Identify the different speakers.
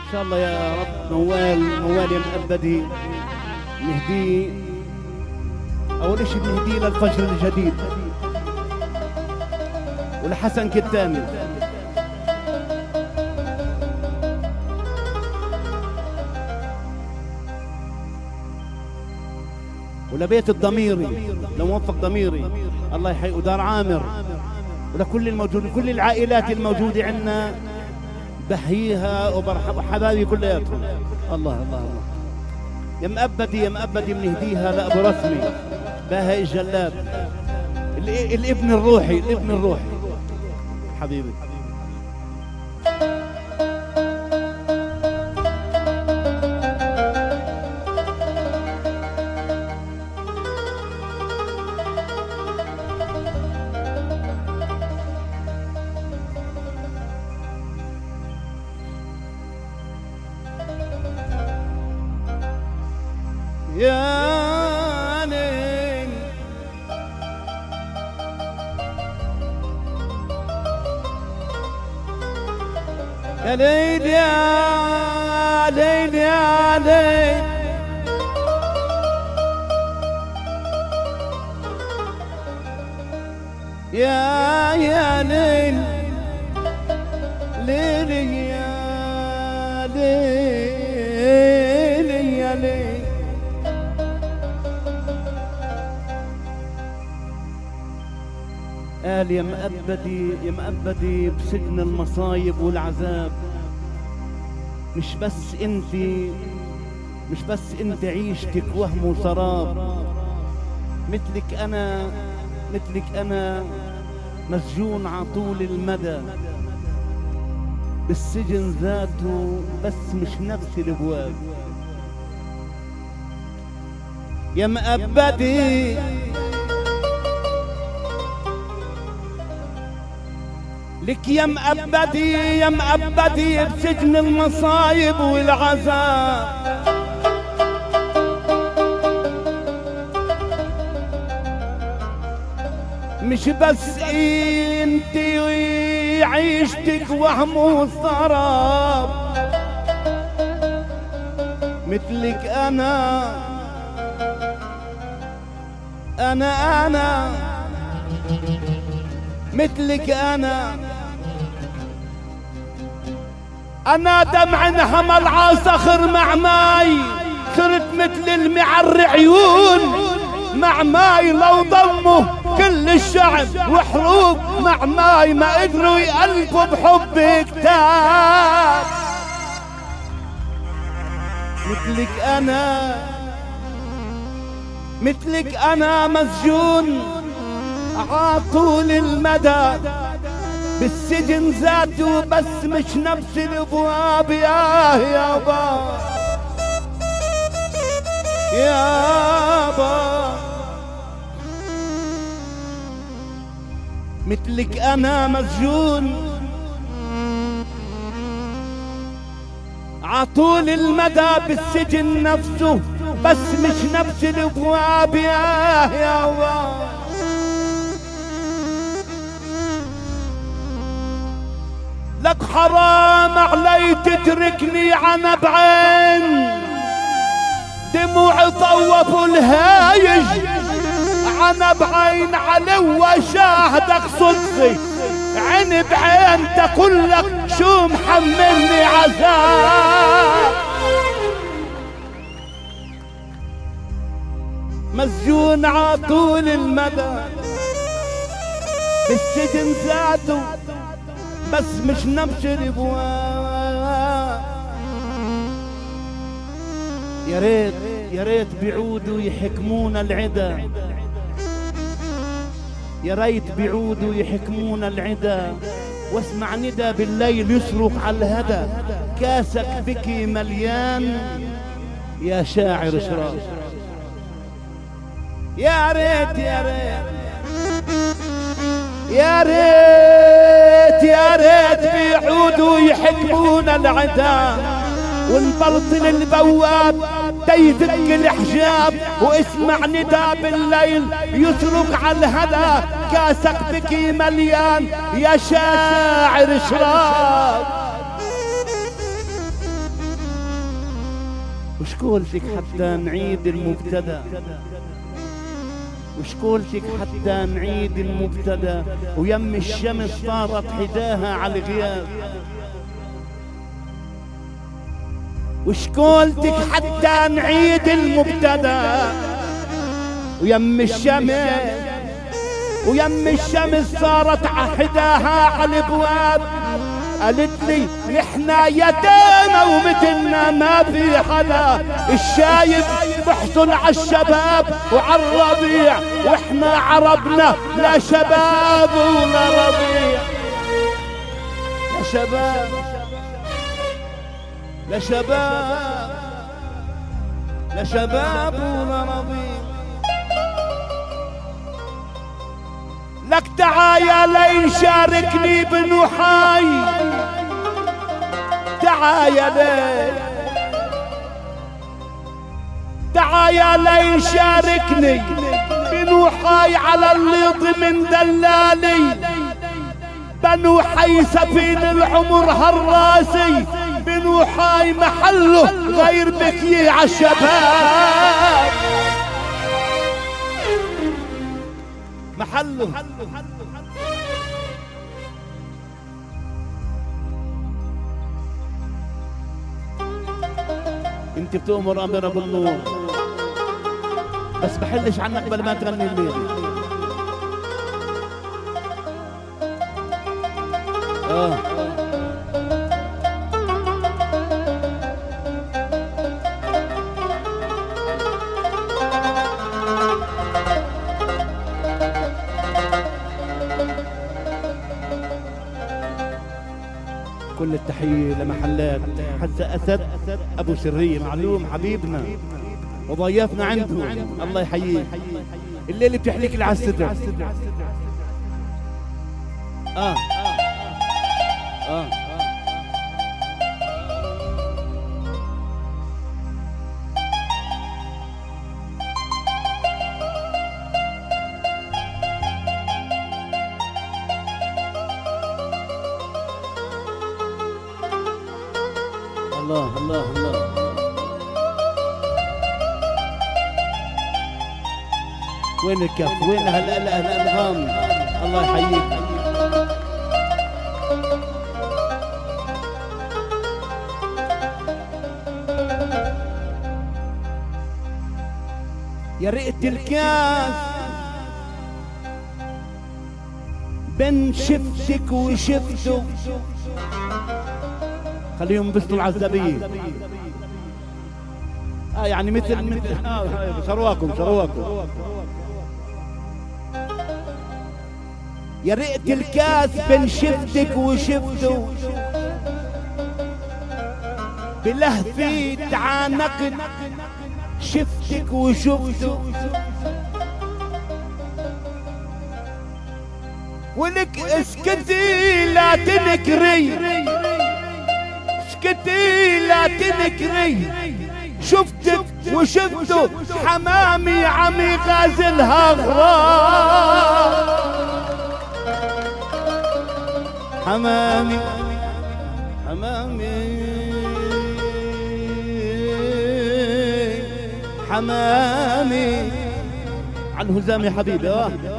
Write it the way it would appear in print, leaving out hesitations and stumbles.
Speaker 1: إن شاء الله يا رب موال يا مؤبدي نهديه. أول إشي بنهديه للفجر الجديد ولحسن كتامي ولبيت الضميري لو موفق ضميري الله يحيي، ودار عامر، ولكل الموجود، كل العائلات الموجودة عندنا بحييها وبرحب حبايبي كلياتهم. الله الله الله يا مؤبدي بنهديها لأبو رسمي باهي الجلاب الابن الروحي حبيبي. يا ليل يا ليل يا ليل يا ليل يا ليل ليل يا ليل يا ليل قال يا مؤبدي بسجن المصايب والعذاب، مش بس انت عيشتك وهم وسراب، مثلك انا مسجون عطول المدى بالسجن ذاته، بس مش نفس الابواب. يا مؤبدي لك يا مؤبدي بسجن المصايب والعذاب، مش بس انت عيشتك وهم وسراب، مثلك انا مثلك أنا دمع انهمل عصخر مع ماي، صرت مثل المعر عيون مع ماي، لو ضموا كل الشعب وحروب مع ماي ما قدروا يقلبوا بحب كتاب. مثلك أنا مسجون عطول المدى بالسجن ذاته، بس مش نفس الابواب. يابا مثلك انا مسجون عطول المدى بالسجن نفسه، بس مش نفس الابواب. يابا لك حرام علي تتركني عنب عين، دموع طوفوا الهايج عنب عين علو شاهدك صدفي، عين بعين تقول لك شو محملني عذاب. مسجون عطول المدى بالسجن ذاته، بس مش نفس الابواب. يا ريت بيعودوا يحكمون العدا، يا ريت بيعودوا يحكمون العدا، واسمع ندى بالليل يصرخ على الهدى، كاسك بكي مليان يا شاعر شراف. يا ريت يا ريت يا ريت يا ريت بيعودوا يحكمون العدا، ونبلطل البواب تيدق الحجاب، واسمع ندى بالليل يصرخ على الهدى، كاسك بكي مليان يا شاعر شراب. وشكولتك حتى نعيد المبتدأ، وشكولتك حتى نعيد المبتدأ، ويم الشمس صارت حداها على الغياب. وشكولتك حتى نعيد المبتدأ، ويم الشمس صارت حداها على الابواب. قالت لي نحنا يتامى ومثلنا ما في حدا، الشايب بحصل عالشباب وعالربيع، واحنا عربنا لا شباب ولا ربيع. لا شباب لا شباب لا شباب ولا ربيع. لك تعايا لين شاركني بنوحاي، تعايا لين شاركني بنوحاي، على اللي ضمن دلالي بنوحي سفين العمر هالراسي، بنوحاي محله غير بكي عالشباب، محله. انت بتؤمر امر بالنور، بس بحلش عنك قبل ما تغني الليل. كل التحية لمحلات حتى أسد أبو سرية، معلوم حبيبنا وضيفنا عنده، الله يحييه. الليلة بتحليك لي على الصدر. الله الله الله. وين الكف؟ وين هالأنغام؟ الله يحييك. يا ريت الكاس بين شفتك وشفته، خليهم ينبسطوا العزابية. يعني مثل شرواكم. يا ريت الكاس بين شفتك وشفته، بلهفي تعانقت شفتك وشفته، ولك اسكتي لا تنكري، اسكتي لا تنكري، شفتك وشفته حمامي عمي غازلها غرام، حمامي حمامي على الهزام يا حبيبي.